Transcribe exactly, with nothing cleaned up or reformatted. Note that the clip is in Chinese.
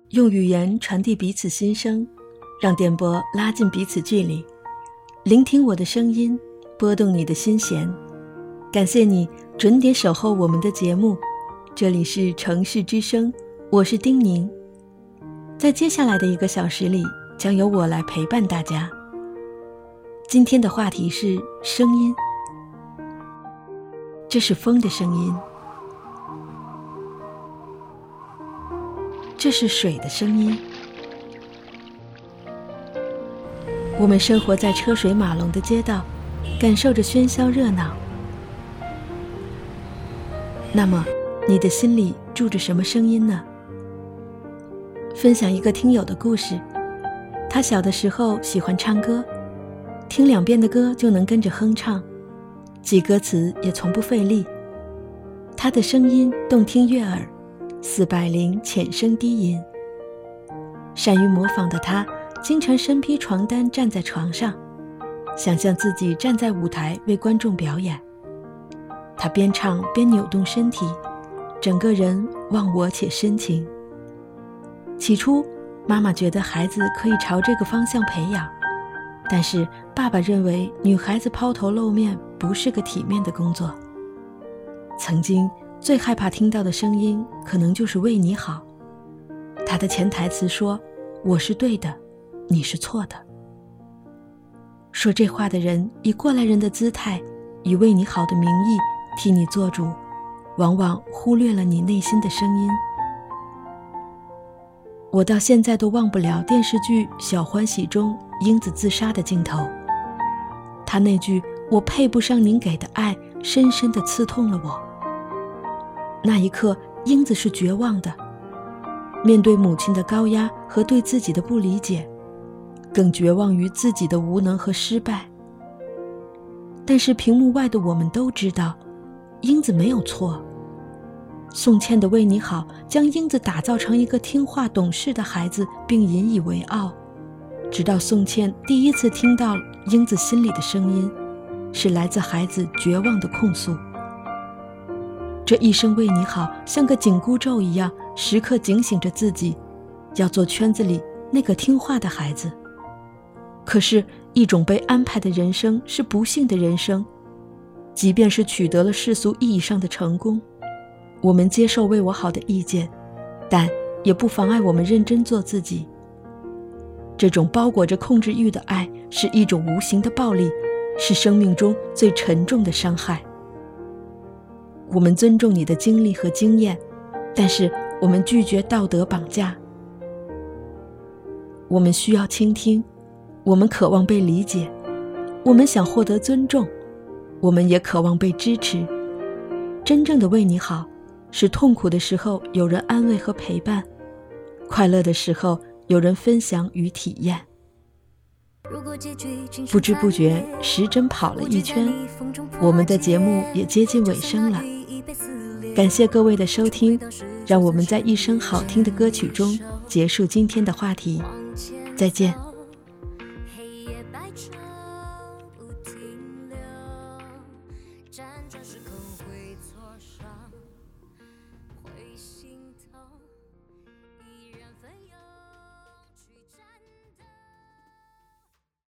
用语言传递彼此心声，让电波拉近彼此距离。聆听我的声音，拨动你的心弦。感谢你准点守候我们的节目，这里是城市之声，我是丁宁。在接下来的一个小时里，将由我来陪伴大家。今天的话题是声音，这是风的声音，这是水的声音。我们生活在车水马龙的街道，感受着喧嚣热闹。那么，你的心里住着什么声音呢？分享一个听友的故事。他小的时候喜欢唱歌，听两遍的歌就能跟着哼唱，记歌词也从不费力。他的声音动听悦耳，似百灵浅声低吟。善于模仿的他，经常身披床单站在床上，想象自己站在舞台为观众表演。他边唱边扭动身体，整个人忘我且深情。起初，妈妈觉得孩子可以朝这个方向培养，但是爸爸认为女孩子抛头露面不是个体面的工作。曾经最害怕听到的声音，可能就是为你好。他的潜台词说：我是对的，你是错的。说这话的人以过来人的姿态，以为你好的名义替你做主，往往忽略了你内心的声音。我到现在都忘不了电视剧《小欢喜》中英子自杀的镜头，他那句我配不上您给的爱，深深地刺痛了我。那一刻，英子是绝望的，面对母亲的高压和对自己的不理解，更绝望于自己的无能和失败。但是屏幕外的我们都知道，英子没有错。宋茜的为你好将英子打造成一个听话懂事的孩子，并引以为傲，直到宋茜第一次听到英子心里的声音，是来自孩子绝望的控诉。这一生为你好像个紧箍咒一样，时刻警醒着自己，要做圈子里那个听话的孩子。可是一种被安排的人生是不幸的人生，即便是取得了世俗意义上的成功，我们接受为我好的意见，但也不妨碍我们认真做自己。这种包裹着控制欲的爱，是一种无形的暴力，是生命中最沉重的伤害。我们尊重你的经历和经验，但是我们拒绝道德绑架。我们需要倾听，我们渴望被理解，我们想获得尊重，我们也渴望被支持。真正的为你好，是痛苦的时候有人安慰和陪伴，快乐的时候有人分享与体验。不知不觉时针跑了一圈，我们的节目也接近尾声了。感谢各位的收听，让我们在一声好听的歌曲中结束今天的话题。再见。黑夜白昼不停留，辗转时空